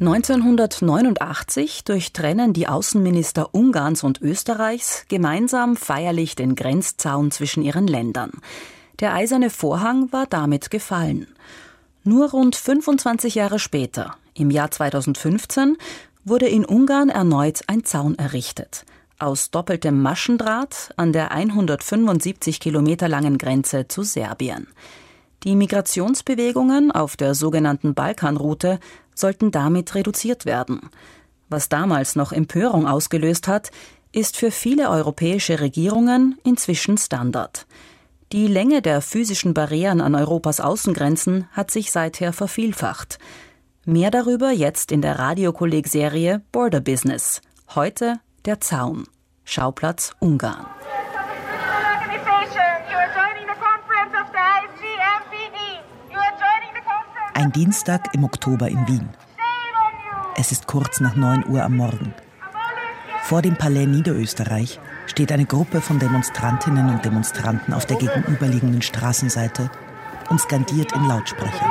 1989 durchtrennen die Außenminister Ungarns und Österreichs gemeinsam feierlich den Grenzzaun zwischen ihren Ländern. Der eiserne Vorhang war damit gefallen. Nur rund 25 Jahre später, im Jahr 2015, wurde in Ungarn erneut ein Zaun errichtet. Aus doppeltem Maschendraht an der 175 Kilometer langen Grenze zu Serbien. Die Migrationsbewegungen auf der sogenannten Balkanroute sollten damit reduziert werden. Was damals noch Empörung ausgelöst hat, ist für viele europäische Regierungen inzwischen Standard. Die Länge der physischen Barrieren an Europas Außengrenzen hat sich seither vervielfacht. Mehr darüber jetzt in der Radiokolleg-Serie Border Business. Heute der Zaun. Schauplatz Ungarn. Ein Dienstag im Oktober in Wien. Es ist kurz nach 9 Uhr am Morgen. Vor dem Palais Niederösterreich steht eine Gruppe von Demonstrantinnen und Demonstranten auf der gegenüberliegenden Straßenseite und skandiert in Lautsprecher.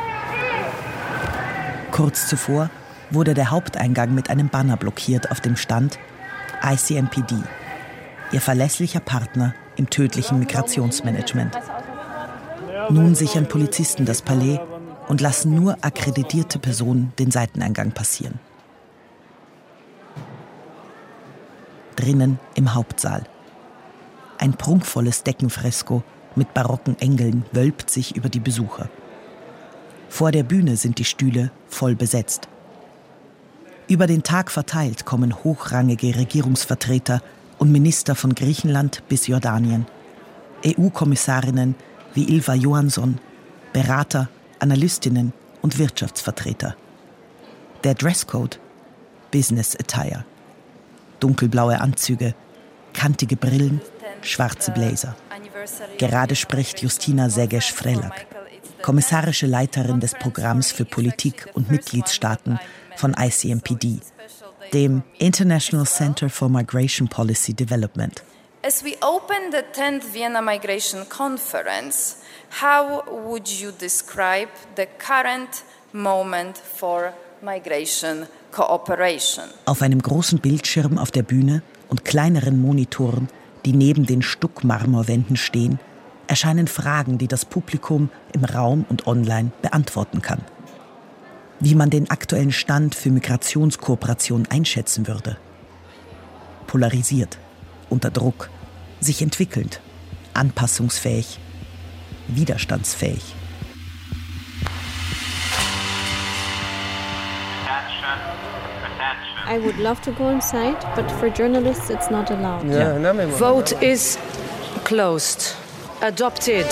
Kurz zuvor wurde der Haupteingang mit einem Banner blockiert, auf dem stand ICMPD, ihr verlässlicher Partner im tödlichen Migrationsmanagement. Nun sichern Polizisten das Palais und lassen nur akkreditierte Personen den Seiteneingang passieren. Drinnen im Hauptsaal. Ein prunkvolles Deckenfresko mit barocken Engeln wölbt sich über die Besucher. Vor der Bühne sind die Stühle voll besetzt. Über den Tag verteilt kommen hochrangige Regierungsvertreter und Minister von Griechenland bis Jordanien, EU-Kommissarinnen wie Ylva Johansson, Berater, Analystinnen und Wirtschaftsvertreter. Der Dresscode? Business Attire. Dunkelblaue Anzüge, kantige Brillen, schwarze Blazer. Gerade spricht Justina Segesh-Frelak, kommissarische Leiterin des Programms für Politik und Mitgliedstaaten von ICMPD, dem International Center for Migration Policy Development. As we open the 10th Vienna Migration Conference, how would you describe the current moment for migration cooperation? Auf einem großen Bildschirm auf der Bühne und kleineren Monitoren, die neben den Stuckmarmorwänden stehen, erscheinen Fragen, die das Publikum im Raum und online beantworten kann. Wie man den aktuellen Stand für Migrationskooperation einschätzen würde. Polarisiert, unter Druck, sich entwickelnd, anpassungsfähig, widerstandsfähig. I would love to go inside, but for journalists it's not allowed. Vote is closed. Adopted.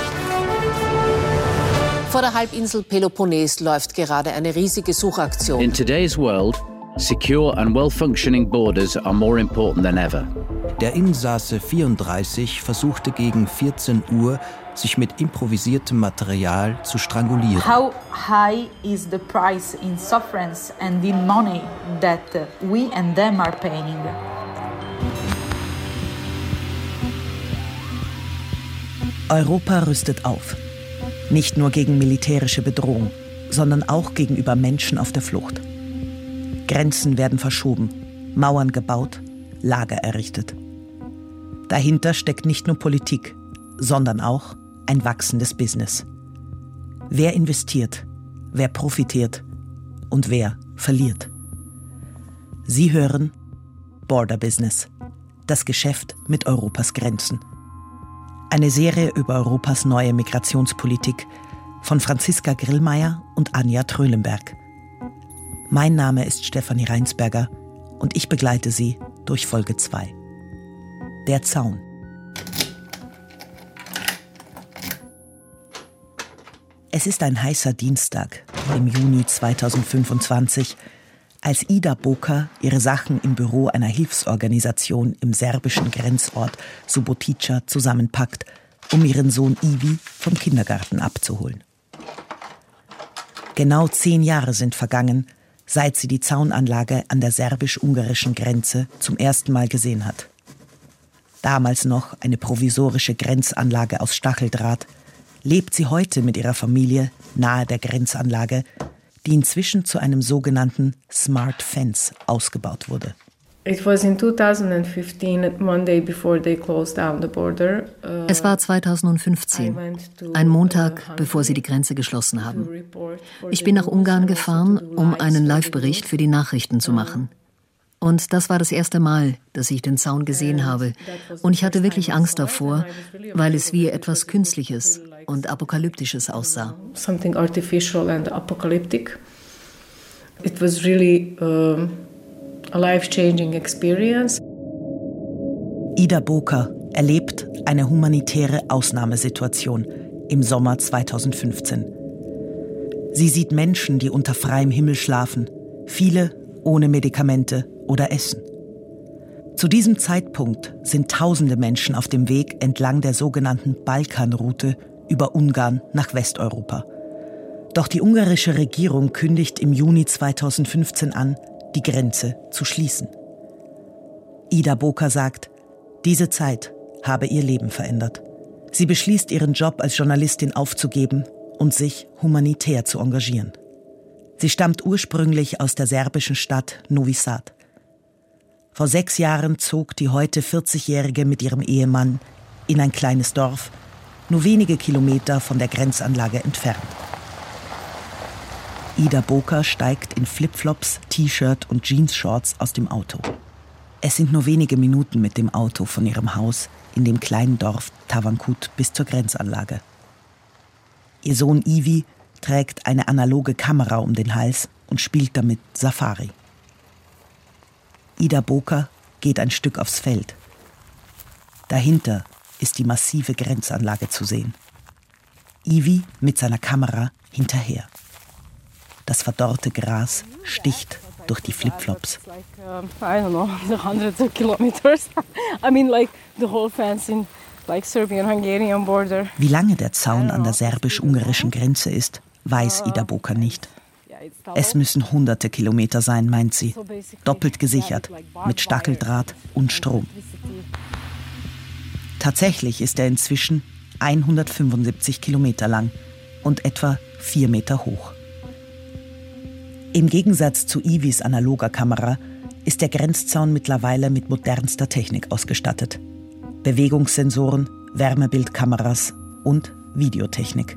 Vor der Halbinsel Peloponnes läuft gerade eine riesige Suchaktion. In today's world, secure and well-functioning borders are more important than ever. Der Insasse 34 versuchte gegen 14 Uhr, sich mit improvisiertem Material zu strangulieren. How high is the price in sufferance and in money that we and them are paying? Europa rüstet auf. Nicht nur gegen militärische Bedrohung, sondern auch gegenüber Menschen auf der Flucht. Grenzen werden verschoben, Mauern gebaut, Lager errichtet. Dahinter steckt nicht nur Politik, sondern auch ein wachsendes Business. Wer investiert, wer profitiert und wer verliert. Sie hören Border Business, das Geschäft mit Europas Grenzen. Eine Serie über Europas neue Migrationspolitik von Franziska Grillmeier und Anja Trölenberg. Mein Name ist Stefanie Reinsberger und ich begleite Sie durch Folge 2. Der Zaun. Es ist ein heißer Dienstag im Juni 2025, als Ida Boka ihre Sachen im Büro einer Hilfsorganisation im serbischen Grenzort Subotica zusammenpackt, um ihren Sohn Ivi vom Kindergarten abzuholen. Genau 10 Jahre sind vergangen, seit sie die Zaunanlage an der serbisch-ungarischen Grenze zum ersten Mal gesehen hat. Damals noch eine provisorische Grenzanlage aus Stacheldraht, lebt sie heute mit ihrer Familie nahe der Grenzanlage, die inzwischen zu einem sogenannten Smart Fence ausgebaut wurde. Es war 2015, ein Montag, bevor sie die Grenze geschlossen haben. Ich bin nach Ungarn gefahren, um einen Live-Bericht für die Nachrichten zu machen. Und das war das erste Mal, dass ich den Zaun gesehen habe. Und ich hatte wirklich Angst davor, weil es wie etwas Künstliches und Apokalyptisches aussah. Something artificial and apocalyptic. It was really a life-changing experience. Ida Boka erlebt eine humanitäre Ausnahmesituation im Sommer 2015. Sie sieht Menschen, die unter freiem Himmel schlafen, viele ohne Medikamente oder Essen. Zu diesem Zeitpunkt sind tausende Menschen auf dem Weg entlang der sogenannten Balkanroute über Ungarn nach Westeuropa. Doch die ungarische Regierung kündigt im Juni 2015 an, die Grenze zu schließen. Ida Boka sagt, diese Zeit habe ihr Leben verändert. Sie beschließt, ihren Job als Journalistin aufzugeben und sich humanitär zu engagieren. Sie stammt ursprünglich aus der serbischen Stadt Novi Sad. Vor 6 Jahren zog die heute 40-Jährige mit ihrem Ehemann in ein kleines Dorf, nur wenige Kilometer von der Grenzanlage entfernt. Ida Boka steigt in Flipflops, T-Shirt und Jeansshorts aus dem Auto. Es sind nur wenige Minuten mit dem Auto von ihrem Haus in dem kleinen Dorf Tavankut bis zur Grenzanlage. Ihr Sohn Ivi trägt eine analoge Kamera um den Hals und spielt damit Safari. Ida Boka geht ein Stück aufs Feld. Dahinter ist die massive Grenzanlage zu sehen. Ivi mit seiner Kamera hinterher. Das verdorrte Gras sticht durch die Flipflops. Wie lange der Zaun an der serbisch-ungarischen Grenze ist, weiß Ida Boka nicht. Es müssen hunderte Kilometer sein, meint sie. Doppelt gesichert, mit Stacheldraht und Strom. Tatsächlich ist er inzwischen 175 Kilometer lang und etwa 4 Meter hoch. Im Gegensatz zu Ivis analoger Kamera ist der Grenzzaun mittlerweile mit modernster Technik ausgestattet. Bewegungssensoren, Wärmebildkameras und Videotechnik.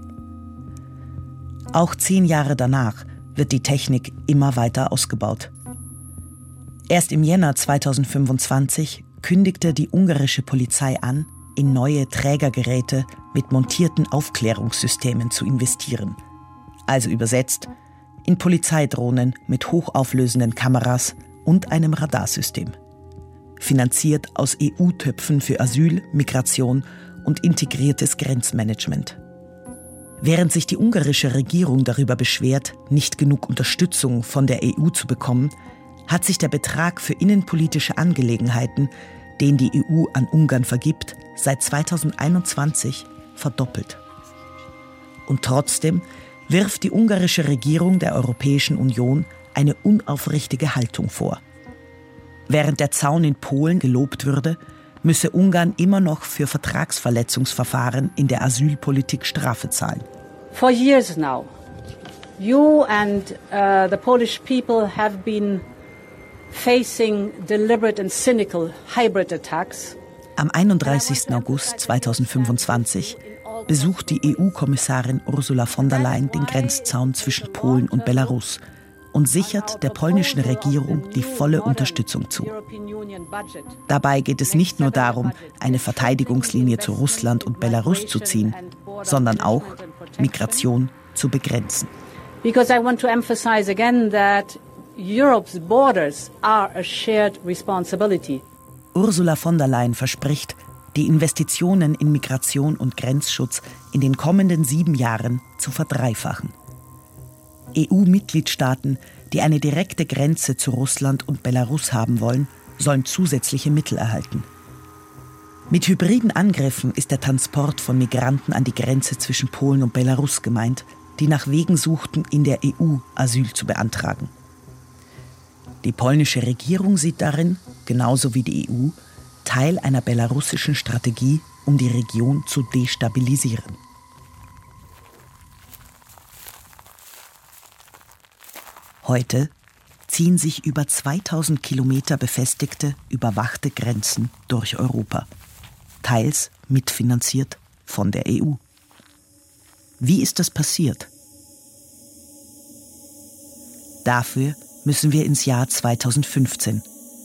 Auch 10 Jahre danach wird die Technik immer weiter ausgebaut. Erst im Jänner 2025 kündigte die ungarische Polizei an, in neue Trägergeräte mit montierten Aufklärungssystemen zu investieren. Also übersetzt, in Polizeidrohnen mit hochauflösenden Kameras und einem Radarsystem. Finanziert aus EU-Töpfen für Asyl, Migration und integriertes Grenzmanagement. Während sich die ungarische Regierung darüber beschwert, nicht genug Unterstützung von der EU zu bekommen, hat sich der Betrag für innenpolitische Angelegenheiten, den die EU an Ungarn vergibt, seit 2021 verdoppelt. Und trotzdem wirft die ungarische Regierung der Europäischen Union eine unaufrichtige Haltung vor. Während der Zaun in Polen gelobt würde, müsse Ungarn immer noch für Vertragsverletzungsverfahren in der Asylpolitik Strafe zahlen. For years now, you and the Polish people have been facing deliberate and cynical hybrid attacks. Am 31. August 2025 besucht die EU-Kommissarin Ursula von der Leyen den Grenzzaun zwischen Polen und Belarus und sichert der polnischen Regierung die volle Unterstützung zu. Dabei geht es nicht nur darum, eine Verteidigungslinie zu Russland und Belarus zu ziehen, sondern auch Migration zu begrenzen. Because I want to emphasize again that Europe's borders are a shared responsibility. Ursula von der Leyen verspricht, die Investitionen in Migration und Grenzschutz in den kommenden 7 Jahren zu verdreifachen. EU-Mitgliedstaaten, die eine direkte Grenze zu Russland und Belarus haben wollen, sollen zusätzliche Mittel erhalten. Mit hybriden Angriffen ist der Transport von Migranten an die Grenze zwischen Polen und Belarus gemeint, die nach Wegen suchten, in der EU Asyl zu beantragen. Die polnische Regierung sieht darin, genauso wie die EU, Teil einer belarussischen Strategie, um die Region zu destabilisieren. Heute ziehen sich über 2000 Kilometer befestigte, überwachte Grenzen durch Europa. Teils mitfinanziert von der EU. Wie ist das passiert? Dafür müssen wir ins Jahr 2015.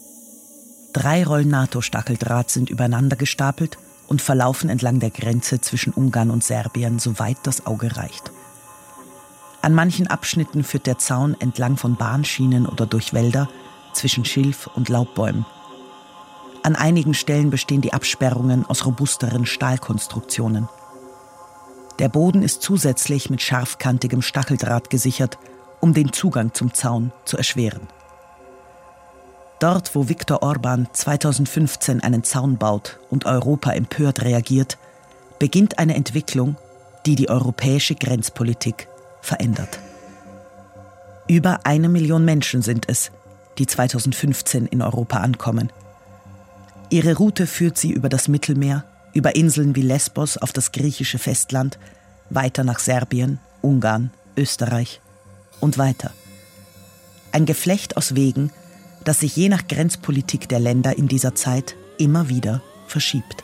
3 Rollen NATO-Stacheldraht sind übereinander gestapelt und verlaufen entlang der Grenze zwischen Ungarn und Serbien, soweit das Auge reicht. An manchen Abschnitten führt der Zaun entlang von Bahnschienen oder durch Wälder zwischen Schilf und Laubbäumen. An einigen Stellen bestehen die Absperrungen aus robusteren Stahlkonstruktionen. Der Boden ist zusätzlich mit scharfkantigem Stacheldraht gesichert, um den Zugang zum Zaun zu erschweren. Dort, wo Viktor Orbán 2015 einen Zaun baut und Europa empört reagiert, beginnt eine Entwicklung, die die europäische Grenzpolitik verändert. Über 1 Million Menschen sind es, die 2015 in Europa ankommen. Ihre Route führt sie über das Mittelmeer, über Inseln wie Lesbos auf das griechische Festland, weiter nach Serbien, Ungarn, Österreich und weiter. Ein Geflecht aus Wegen, das sich je nach Grenzpolitik der Länder in dieser Zeit immer wieder verschiebt.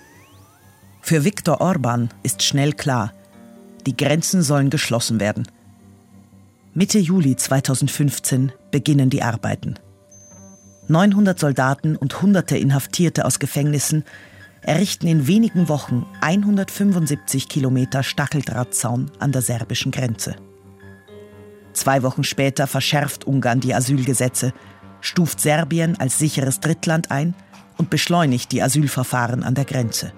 Für Viktor Orbán ist schnell klar, die Grenzen sollen geschlossen werden. Mitte Juli 2015 beginnen die Arbeiten. 900 Soldaten und Hunderte Inhaftierte aus Gefängnissen errichten in wenigen Wochen 175 Kilometer Stacheldrahtzaun an der serbischen Grenze. 2 Wochen später verschärft Ungarn die Asylgesetze, stuft Serbien als sicheres Drittland ein und beschleunigt die Asylverfahren an der Grenze.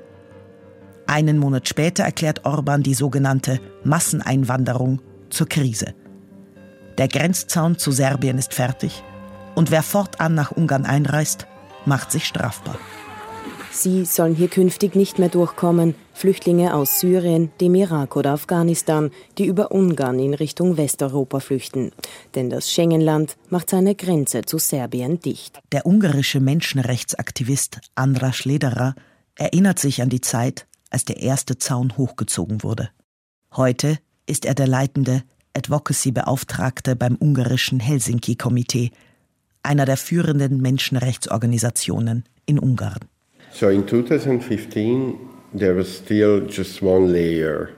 1 Monat später erklärt Orbán die sogenannte Masseneinwanderung zur Krise. Der Grenzzaun zu Serbien ist fertig und wer fortan nach Ungarn einreist, macht sich strafbar. Sie sollen hier künftig nicht mehr durchkommen, Flüchtlinge aus Syrien, dem Irak oder Afghanistan, die über Ungarn in Richtung Westeuropa flüchten. Denn das Schengen-Land macht seine Grenze zu Serbien dicht. Der ungarische Menschenrechtsaktivist András Lederer erinnert sich an die Zeit, als der erste Zaun hochgezogen wurde. Heute ist er der leitende Advocacy-Beauftragte beim ungarischen Helsinki-Komitee, einer der führenden Menschenrechtsorganisationen in Ungarn. So in 2015 there was still just one layer.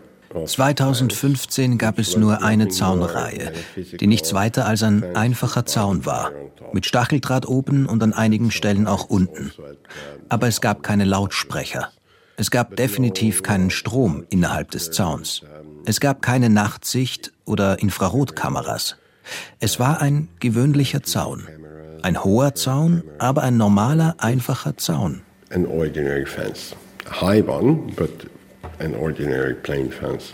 2015 gab es nur eine Zaunreihe, die nichts weiter als ein einfacher Zaun war, mit Stacheldraht oben und an einigen Stellen auch unten. Aber es gab keine Lautsprecher. Es gab definitiv keinen Strom innerhalb des Zauns. Es gab keine Nachtsicht oder Infrarotkameras. Es war ein gewöhnlicher Zaun. Ein hoher Zaun, aber ein normaler, einfacher Zaun. An ordinary fence. A high one, but an ordinary plain fence.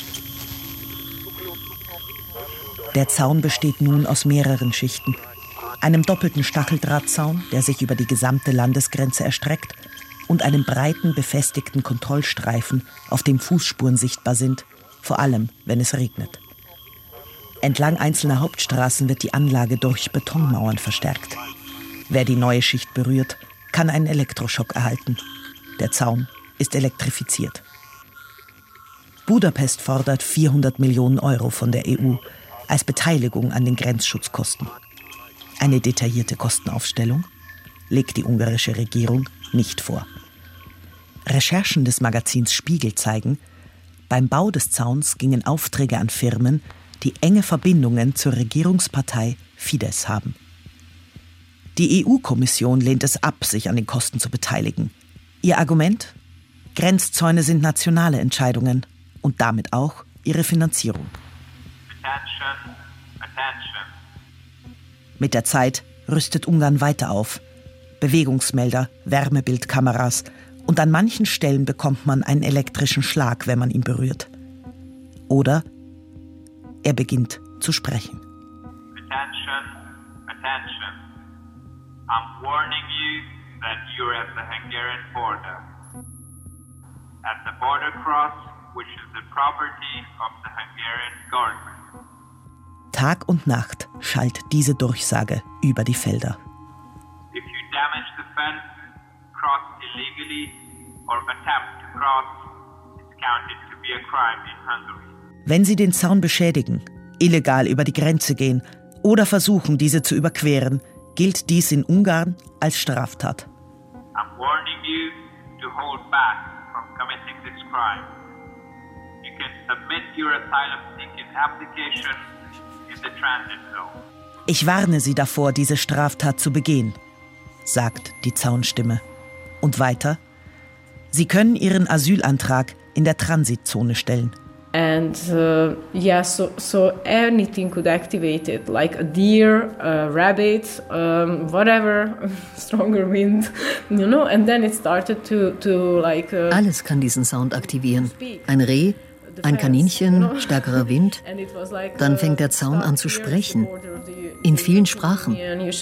Der Zaun besteht nun aus mehreren Schichten. Einem doppelten Stacheldrahtzaun, der sich über die gesamte Landesgrenze erstreckt, und einem breiten, befestigten Kontrollstreifen, auf dem Fußspuren sichtbar sind, vor allem, wenn es regnet. Entlang einzelner Hauptstraßen wird die Anlage durch Betonmauern verstärkt. Wer die neue Schicht berührt, kann einen Elektroschock erhalten. Der Zaun ist elektrifiziert. Budapest fordert 400 Millionen Euro von der EU als Beteiligung an den Grenzschutzkosten. Eine detaillierte Kostenaufstellung legt die ungarische Regierung nicht vor. Recherchen des Magazins Spiegel zeigen, beim Bau des Zauns gingen Aufträge an Firmen, die enge Verbindungen zur Regierungspartei Fidesz haben. Die EU-Kommission lehnt es ab, sich an den Kosten zu beteiligen. Ihr Argument? Grenzzäune sind nationale Entscheidungen und damit auch ihre Finanzierung. Attention, attention. Mit der Zeit rüstet Ungarn weiter auf. Bewegungsmelder, Wärmebildkameras und an manchen Stellen bekommt man einen elektrischen Schlag, wenn man ihn berührt. Oder er beginnt zu sprechen. Attention, attention. I'm warning you that you're at the Hungarian border. At the border cross, which is the property of the Hungarian government. Tag und Nacht schallt diese Durchsage über die Felder. If you damage the fence, cross illegally, or attempt to cross, it's counted to be a crime in Hungary. Wenn Sie den Zaun beschädigen, illegal über die Grenze gehen oder versuchen, diese zu überqueren, gilt dies in Ungarn als Straftat. I'm warning you to hold back from committing this crime. You can submit your asylum-seeking application in the transit zone. Ich warne Sie davor, diese Straftat zu begehen, sagt die Zaunstimme. Und weiter: Sie können Ihren Asylantrag in der Transitzone stellen. And so anything could activate it, like a deer, a rabbit, whatever, stronger wind, and then it started to like... Alles kann diesen Sound aktivieren. Ein Reh, ein Kaninchen, stärkerer Wind. Dann fängt der Zaun an zu sprechen. In vielen Sprachen.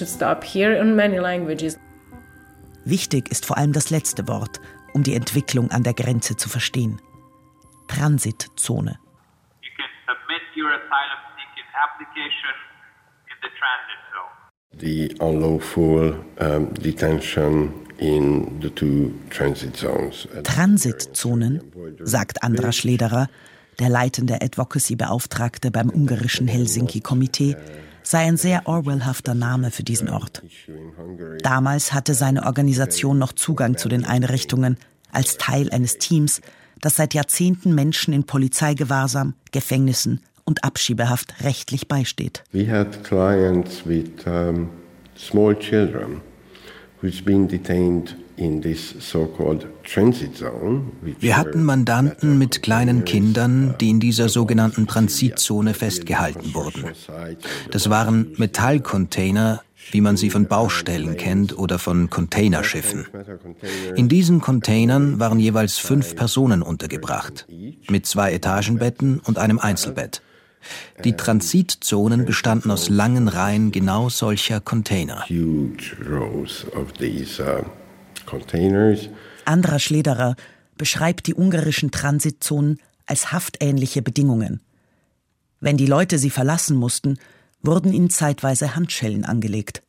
Wichtig ist vor allem das letzte Wort, um die Entwicklung an der Grenze zu verstehen. Transitzone. You can submit your asylum-seeking application in the transit zone. The unlawful detention in the two transit zones. Transitzonen, sagt Andras Lederer, der leitende Advocacy-Beauftragte beim ungarischen Helsinki-Komitee, sei ein sehr orwellhafter Name für diesen Ort. Damals hatte seine Organisation noch Zugang zu den Einrichtungen als Teil eines Teams, das seit Jahrzehnten Menschen in Polizeigewahrsam, Gefängnissen und Abschiebehaft rechtlich beisteht. We had clients with small children who's been detained in this so-called transit zone. Wir hatten Mandanten mit kleinen Kindern, die in dieser sogenannten Transitzone festgehalten wurden. Das waren Metallcontainer, wie man sie von Baustellen kennt oder von Containerschiffen. In diesen Containern waren jeweils 5 Personen untergebracht, mit 2 Etagenbetten und einem Einzelbett. Die Transitzonen bestanden aus langen Reihen genau solcher Container. Andras Lederer beschreibt die ungarischen Transitzonen als haftähnliche Bedingungen. Wenn die Leute sie verlassen mussten, wurden ihnen zeitweise Handschellen angelegt.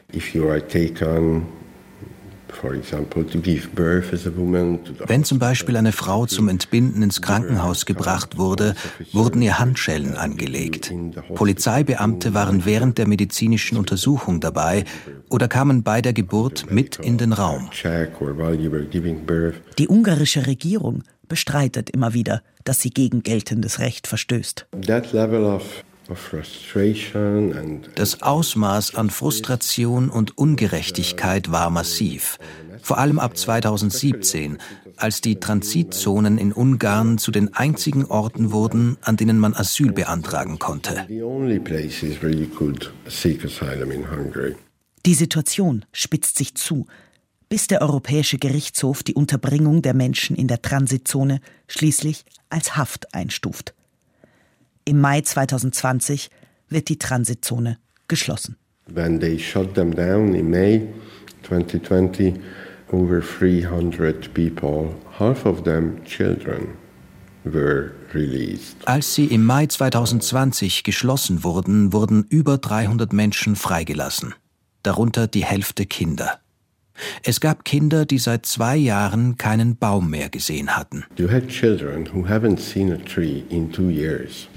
Wenn zum Beispiel eine Frau zum Entbinden ins Krankenhaus gebracht wurde, wurden ihr Handschellen angelegt. Polizeibeamte waren während der medizinischen Untersuchung dabei oder kamen bei der Geburt mit in den Raum. Die ungarische Regierung bestreitet immer wieder, dass sie gegen geltendes Recht verstößt. Das Ausmaß an Frustration und Ungerechtigkeit war massiv, vor allem ab 2017, als die Transitzonen in Ungarn zu den einzigen Orten wurden, an denen man Asyl beantragen konnte. Die Situation spitzt sich zu, bis der Europäische Gerichtshof die Unterbringung der Menschen in der Transitzone schließlich als Haft einstuft. Im Mai 2020 wird die Transitzone geschlossen. When they shut them down in May 2020, over 300 people, half of them children, were released. Als sie im Mai 2020 geschlossen wurden, wurden über 300 Menschen freigelassen, darunter die Hälfte Kinder. Es gab Kinder, die seit 2 Jahren keinen Baum mehr gesehen hatten. You had children who haven't seen a tree in 2 years.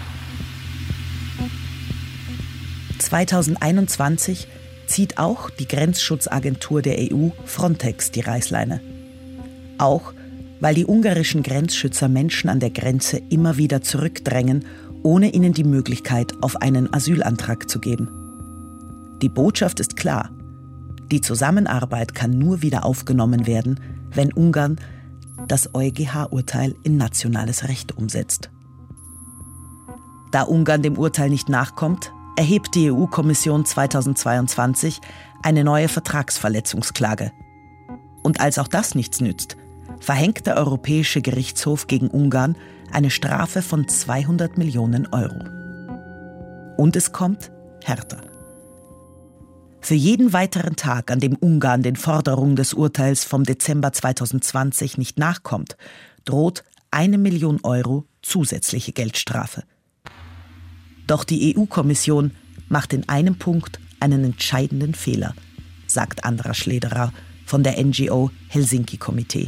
2021 zieht auch die Grenzschutzagentur der EU Frontex die Reißleine. Auch weil die ungarischen Grenzschützer Menschen an der Grenze immer wieder zurückdrängen, ohne ihnen die Möglichkeit auf einen Asylantrag zu geben. Die Botschaft ist klar: Die Zusammenarbeit kann nur wieder aufgenommen werden, wenn Ungarn das EuGH-Urteil in nationales Recht umsetzt. Da Ungarn dem Urteil nicht nachkommt, erhebt die EU-Kommission 2022 eine neue Vertragsverletzungsklage. Und als auch das nichts nützt, verhängt der Europäische Gerichtshof gegen Ungarn eine Strafe von 200 Millionen Euro. Und es kommt härter. Für jeden weiteren Tag, an dem Ungarn den Forderungen des Urteils vom Dezember 2020 nicht nachkommt, droht 1 Million Euro zusätzliche Geldstrafe. Doch die EU-Kommission macht in einem Punkt einen entscheidenden Fehler, sagt Andras Lederer von der NGO Helsinki-Komitee.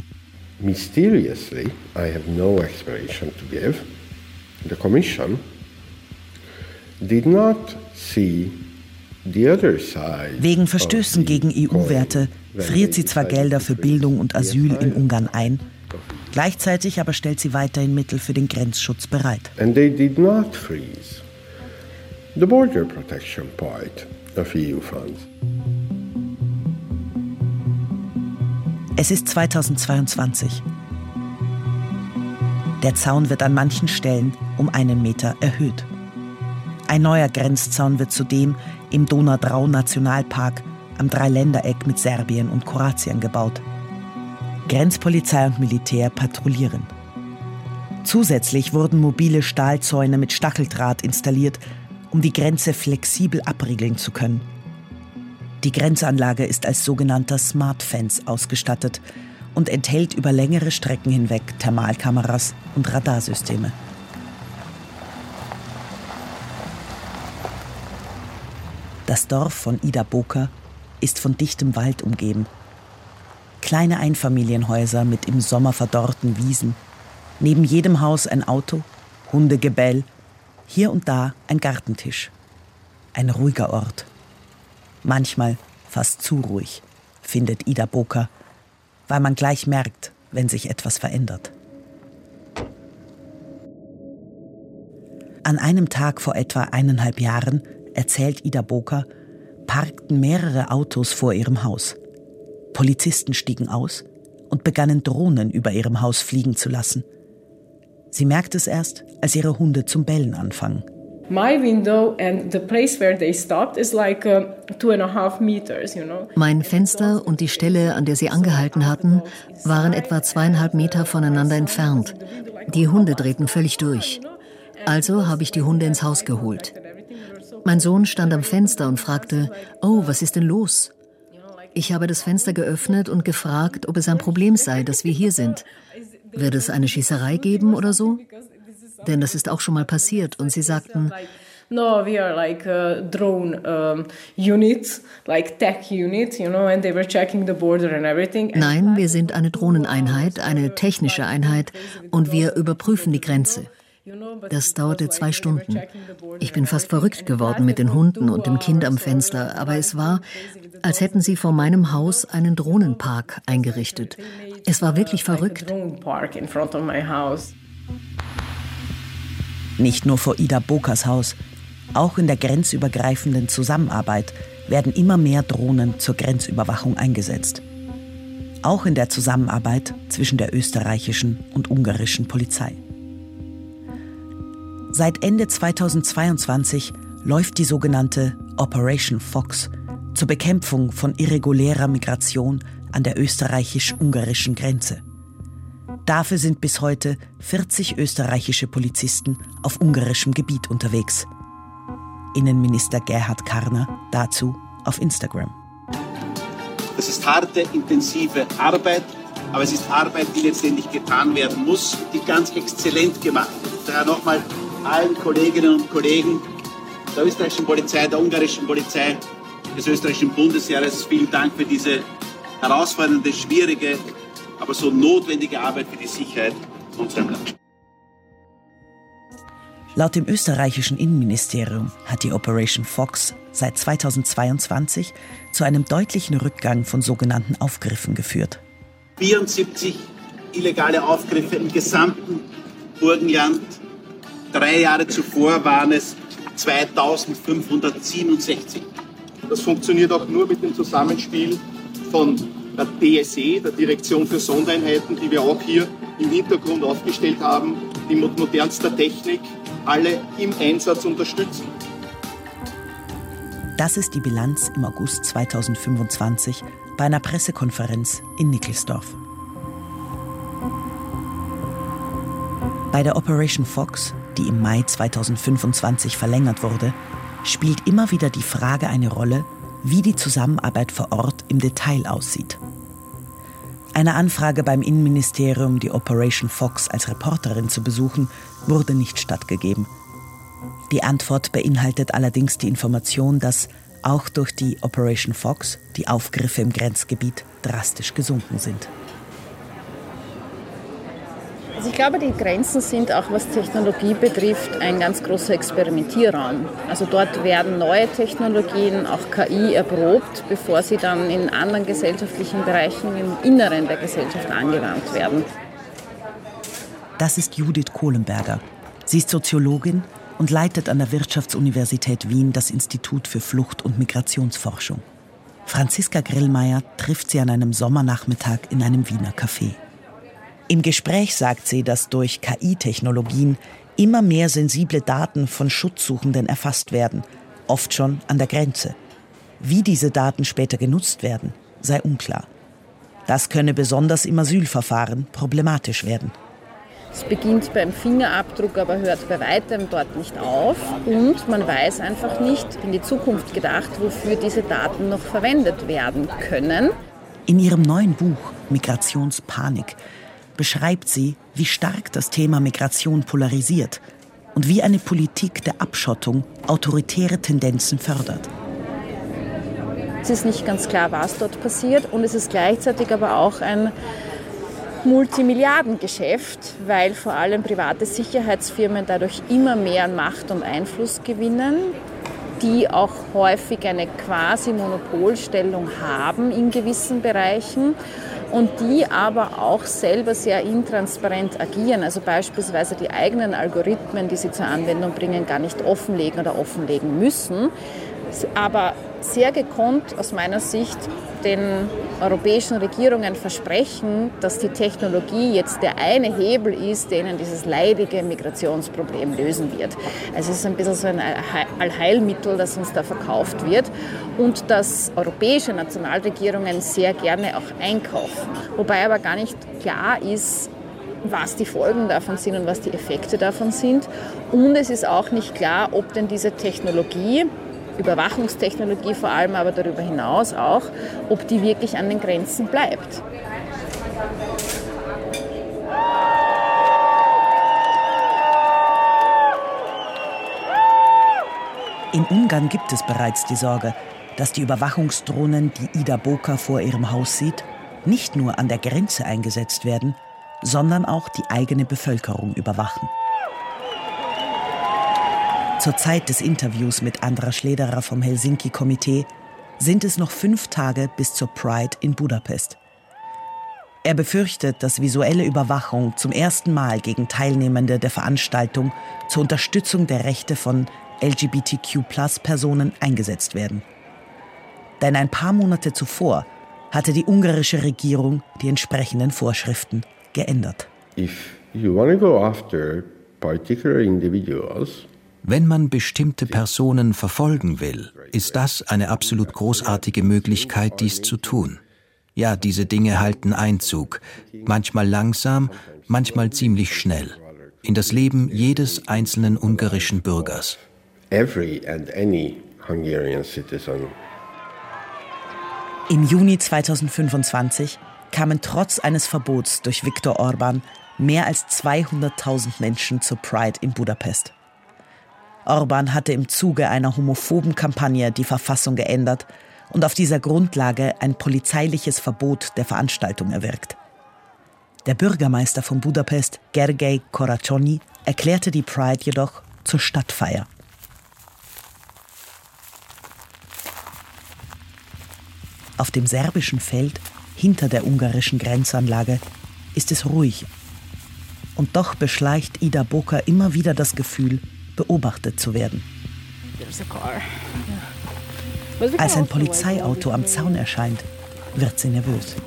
Mysteriously, I have no explanation to give. The Commission did not see the other side. Wegen Verstößen gegen EU-Werte friert sie zwar Gelder für Bildung und Asyl in Ungarn ein, gleichzeitig aber stellt sie weiterhin Mittel für den Grenzschutz bereit. And they did not freeze the border protection part of EU funds. Es ist 2022. Der Zaun wird an manchen Stellen um 1 Meter erhöht. Ein neuer Grenzzaun wird zudem im Donau-Drau-Nationalpark am Dreiländereck mit Serbien und Kroatien gebaut. Grenzpolizei und Militär patrouillieren. Zusätzlich wurden mobile Stahlzäune mit Stacheldraht installiert, um die Grenze flexibel abriegeln zu können. Die Grenzanlage ist als sogenannter Smart Fence ausgestattet und enthält über längere Strecken hinweg Thermalkameras und Radarsysteme. Das Dorf von Ida Boka ist von dichtem Wald umgeben. Kleine Einfamilienhäuser mit im Sommer verdorrten Wiesen. Neben jedem Haus ein Auto, Hundegebell, hier und da ein Gartentisch. Ein ruhiger Ort. Manchmal fast zu ruhig, findet Ida Boka, weil man gleich merkt, wenn sich etwas verändert. An einem Tag vor etwa 1,5 Jahren, erzählt Ida Boka, parkten mehrere Autos vor ihrem Haus. Polizisten stiegen aus und begannen Drohnen über ihrem Haus fliegen zu lassen. Sie merkt es erst, als ihre Hunde zum Bellen anfangen. My window and the place where they stopped is like 2.5 meters, you know. Mein Fenster und die Stelle, an der sie angehalten hatten, waren etwa 2,5 Meter voneinander entfernt. Die Hunde drehten völlig durch. Also habe ich die Hunde ins Haus geholt. Mein Sohn stand am Fenster und fragte, oh, was ist denn los? Ich habe das Fenster geöffnet und gefragt, ob es ein Problem sei, dass wir hier sind. Wird es eine Schießerei geben oder so? Denn das ist auch schon mal passiert. Und sie sagten, no, we are like a drone unit, like tech unit, you know, and they were checking the border and everything. Nein, wir sind eine Drohneneinheit, eine technische Einheit und wir überprüfen die Grenze. Das dauerte 2 Stunden. Ich bin fast verrückt geworden mit den Hunden und dem Kind am Fenster, aber es war, als hätten sie vor meinem Haus einen Drohnenpark eingerichtet. Es war wirklich verrückt. Nicht nur vor Ida Bokas Haus, auch in der grenzübergreifenden Zusammenarbeit werden immer mehr Drohnen zur Grenzüberwachung eingesetzt. Auch in der Zusammenarbeit zwischen der österreichischen und ungarischen Polizei. Seit Ende 2022 läuft die sogenannte Operation Fox zur Bekämpfung von irregulärer Migration an der österreichisch-ungarischen Grenze. Dafür sind bis heute 40 österreichische Polizisten auf ungarischem Gebiet unterwegs. Innenminister Gerhard Karner dazu auf Instagram. Das ist harte, intensive Arbeit, aber es ist Arbeit, die letztendlich getan werden muss, die ganz exzellent gemacht wird. Daher nochmal allen Kolleginnen und Kollegen der österreichischen Polizei, der ungarischen Polizei, des österreichischen Bundesheeres, vielen Dank für diese herausfordernde, schwierige, aber so notwendige Arbeit für die Sicherheit unserer Land. Laut dem österreichischen Innenministerium hat die Operation Fox seit 2022 zu einem deutlichen Rückgang von sogenannten Aufgriffen geführt. 74 illegale Aufgriffe im gesamten Burgenland. 3 Jahre zuvor waren es 2567. Das funktioniert auch nur mit dem Zusammenspiel von der DSE, der Direktion für Sondereinheiten, die wir auch hier im Hintergrund aufgestellt haben, die mit modernster Technik alle im Einsatz unterstützen. Das ist die Bilanz im August 2025 bei einer Pressekonferenz in Nickelsdorf. Bei der Operation Fox, die im Mai 2025 verlängert wurde, spielt immer wieder die Frage eine Rolle, wie die Zusammenarbeit vor Ort im Detail aussieht. Eine Anfrage beim Innenministerium, die Operation Fox als Reporterin zu besuchen, wurde nicht stattgegeben. Die Antwort beinhaltet allerdings die Information, dass auch durch die Operation Fox die Aufgriffe im Grenzgebiet drastisch gesunken sind. Also ich glaube, die Grenzen sind auch, was Technologie betrifft, ein ganz großer Experimentierraum. Also dort werden neue Technologien, auch KI, erprobt, bevor sie dann in anderen gesellschaftlichen Bereichen im Inneren der Gesellschaft angewandt werden. Das ist Judith Kohlenberger. Sie ist Soziologin und leitet an der Wirtschaftsuniversität Wien das Institut für Flucht- und Migrationsforschung. Franziska Grillmeier trifft sie an einem Sommernachmittag in einem Wiener Café. Im Gespräch sagt sie, dass durch KI-Technologien immer mehr sensible Daten von Schutzsuchenden erfasst werden, oft schon an der Grenze. Wie diese Daten später genutzt werden, sei unklar. Das könne besonders im Asylverfahren problematisch werden. Es beginnt beim Fingerabdruck, aber hört bei weitem dort nicht auf. Und man weiß einfach nicht, in die Zukunft gedacht, wofür diese Daten noch verwendet werden können. In ihrem neuen Buch Migrationspanik beschreibt sie, wie stark das Thema Migration polarisiert und wie eine Politik der Abschottung autoritäre Tendenzen fördert. Es ist nicht ganz klar, was dort passiert, und es ist gleichzeitig aber auch ein Multimilliardengeschäft, weil vor allem private Sicherheitsfirmen dadurch immer mehr an Macht und Einfluss gewinnen, die auch häufig eine quasi Monopolstellung haben in gewissen Bereichen und die aber auch selber sehr intransparent agieren. Also beispielsweise die eigenen Algorithmen, die sie zur Anwendung bringen, gar nicht offenlegen oder offenlegen müssen, aber sehr gekonnt aus meiner Sicht den europäischen Regierungen versprechen, dass die Technologie jetzt der eine Hebel ist, der ihnen dieses leidige Migrationsproblem lösen wird. Also es ist ein bisschen so ein Allheilmittel, das uns da verkauft wird und das europäische Nationalregierungen sehr gerne auch einkaufen. Wobei aber gar nicht klar ist, was die Folgen davon sind und was die Effekte davon sind. Und es ist auch nicht klar, ob denn diese Technologie, Überwachungstechnologie vor allem, aber darüber hinaus auch, ob die wirklich an den Grenzen bleibt. In Ungarn gibt es bereits die Sorge, dass die Überwachungsdrohnen, die Ida Boka vor ihrem Haus sieht, nicht nur an der Grenze eingesetzt werden, sondern auch die eigene Bevölkerung überwachen. Zur Zeit des Interviews mit Andras Schlederer vom Helsinki-Komitee sind es noch 5 Tage bis zur Pride in Budapest. Er befürchtet, dass visuelle Überwachung zum ersten Mal gegen Teilnehmende der Veranstaltung zur Unterstützung der Rechte von LGBTQ+-Personen eingesetzt werden. Denn ein paar Monate zuvor hatte die ungarische Regierung die entsprechenden Vorschriften geändert. If you want to go after particular individuals, wenn man bestimmte Personen verfolgen will, ist das eine absolut großartige Möglichkeit, dies zu tun. Ja, diese Dinge halten Einzug, manchmal langsam, manchmal ziemlich schnell, in das Leben jedes einzelnen ungarischen Bürgers. Every and any Hungarian citizen. Im Juni 2025 kamen trotz eines Verbots durch Viktor Orbán mehr als 200.000 Menschen zur Pride in Budapest. Orbán hatte im Zuge einer homophoben Kampagne die Verfassung geändert und auf dieser Grundlage ein polizeiliches Verbot der Veranstaltung erwirkt. Der Bürgermeister von Budapest, Gergely Karácsony, erklärte die Pride jedoch zur Stadtfeier. Auf dem serbischen Feld, hinter der ungarischen Grenzanlage, ist es ruhig. Und doch beschleicht Ida Boka immer wieder das Gefühl, beobachtet zu werden. Als ein Polizeiauto am Zaun erscheint, wird sie nervös.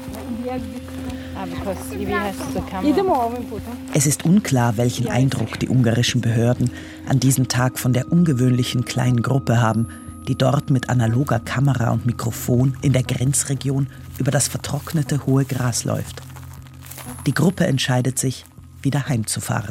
Es ist unklar, welchen Eindruck die ungarischen Behörden an diesem Tag von der ungewöhnlichen kleinen Gruppe haben, die dort mit analoger Kamera und Mikrofon in der Grenzregion über das vertrocknete hohe Gras läuft. Die Gruppe entscheidet sich, wieder heimzufahren.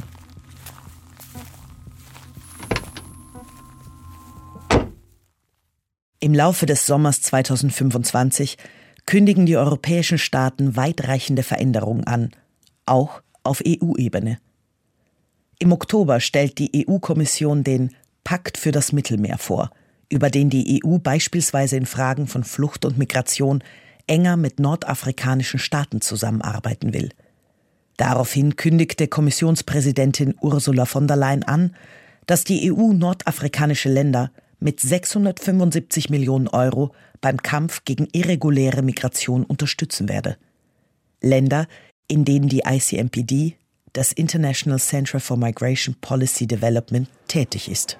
Im Laufe des Sommers 2025 kündigen die europäischen Staaten weitreichende Veränderungen an, auch auf EU-Ebene. Im Oktober stellt die EU-Kommission den Pakt für das Mittelmeer vor, über den die EU beispielsweise in Fragen von Flucht und Migration enger mit nordafrikanischen Staaten zusammenarbeiten will. Daraufhin kündigte Kommissionspräsidentin Ursula von der Leyen an, dass die EU nordafrikanische Länder mit 675 Millionen Euro beim Kampf gegen irreguläre Migration unterstützen werde. Länder, in denen die ICMPD, das International Center for Migration Policy Development, tätig ist.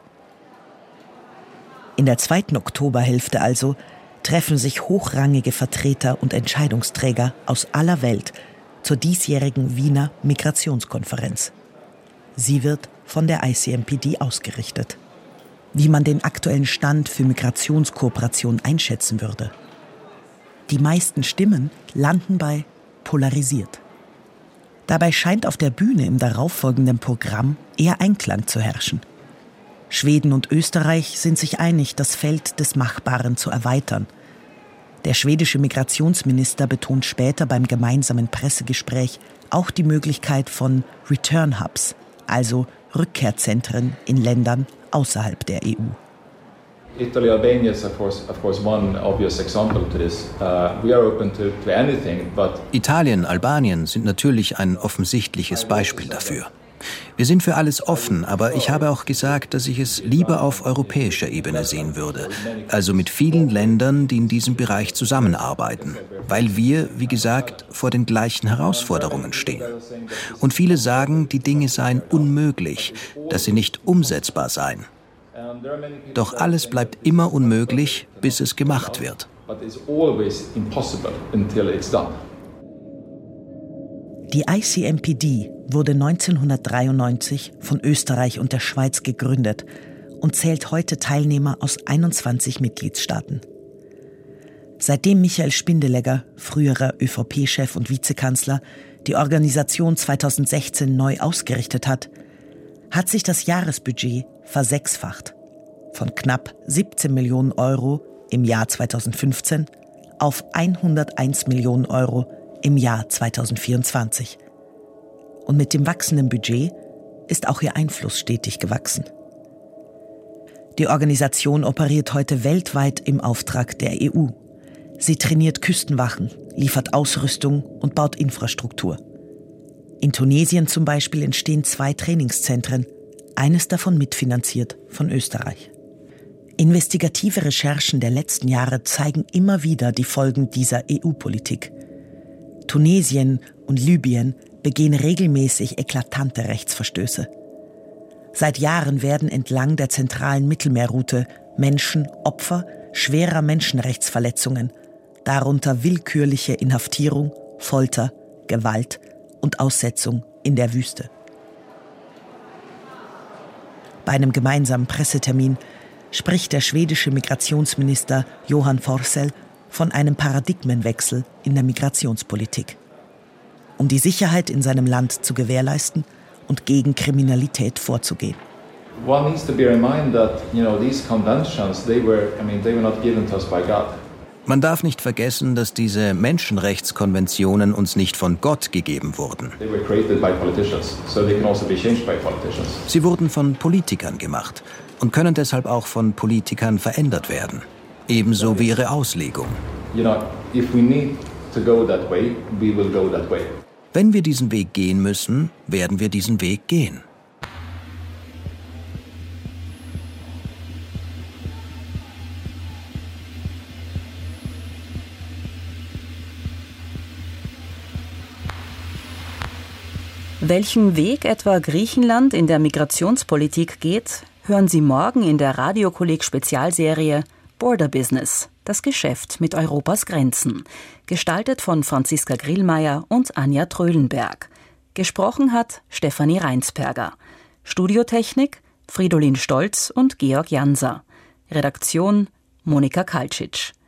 In der 2. Oktoberhälfte also treffen sich hochrangige Vertreter und Entscheidungsträger aus aller Welt zur diesjährigen Wiener Migrationskonferenz. Sie wird von der ICMPD ausgerichtet. Wie man den aktuellen Stand für Migrationskooperation einschätzen würde. Die meisten Stimmen landen bei polarisiert. Dabei scheint auf der Bühne im darauffolgenden Programm eher Einklang zu herrschen. Schweden und Österreich sind sich einig, das Feld des Machbaren zu erweitern. Der schwedische Migrationsminister betont später beim gemeinsamen Pressegespräch auch die Möglichkeit von Return Hubs, also Rückkehrzentren in Ländern außerhalb der EU. Italy, Albania is of course one obvious example to this. We are open to anything, but Italien, Albanien sind natürlich ein offensichtliches Beispiel dafür. Wir sind für alles offen, aber ich habe auch gesagt, dass ich es lieber auf europäischer Ebene sehen würde. Also mit vielen Ländern, die in diesem Bereich zusammenarbeiten. Weil wir, wie gesagt, vor den gleichen Herausforderungen stehen. Und viele sagen, die Dinge seien unmöglich, dass sie nicht umsetzbar seien. Doch alles bleibt immer unmöglich, bis es gemacht wird. Die ICMPD wurde 1993 von Österreich und der Schweiz gegründet und zählt heute Teilnehmer aus 21 Mitgliedstaaten. Seitdem Michael Spindelegger, früherer ÖVP-Chef und Vizekanzler, die Organisation 2016 neu ausgerichtet hat sich das Jahresbudget versechsfacht. Von knapp 17 Millionen Euro im Jahr 2015 auf 101 Millionen Euro im Jahr 2024. Und mit dem wachsenden Budget ist auch ihr Einfluss stetig gewachsen. Die Organisation operiert heute weltweit im Auftrag der EU. Sie trainiert Küstenwachen, liefert Ausrüstung und baut Infrastruktur. In Tunesien zum Beispiel entstehen 2 Trainingszentren, eines davon mitfinanziert von Österreich. Investigative Recherchen der letzten Jahre zeigen immer wieder die Folgen dieser EU-Politik. Tunesien und Libyen begehen regelmäßig eklatante Rechtsverstöße. Seit Jahren werden entlang der zentralen Mittelmeerroute Menschen Opfer schwerer Menschenrechtsverletzungen, darunter willkürliche Inhaftierung, Folter, Gewalt und Aussetzung in der Wüste. Bei einem gemeinsamen Pressetermin spricht der schwedische Migrationsminister Johan Forssell von einem Paradigmenwechsel in der Migrationspolitik. Um die Sicherheit in seinem Land zu gewährleisten und gegen Kriminalität vorzugehen. one needs to bear in mind that, these conventions, they were not given to us by God. Man darf nicht vergessen, dass diese Menschenrechtskonventionen uns nicht von Gott gegeben wurden. Sie wurden von Politikern gemacht und können deshalb auch von Politikern verändert werden. Ebenso wie ihre Auslegung. Wenn wir diesen Weg gehen müssen, werden wir diesen Weg gehen. Welchen Weg etwa Griechenland in der Migrationspolitik geht, hören Sie morgen in der Radiokolleg-Spezialserie Border Business, das Geschäft mit Europas Grenzen, gestaltet von Franziska Grillmeier und Anja Trölenberg. Gesprochen hat Stefanie Reinsperger. Studiotechnik Fridolin Stolz und Georg Janser. Redaktion Monika Kaltschitsch.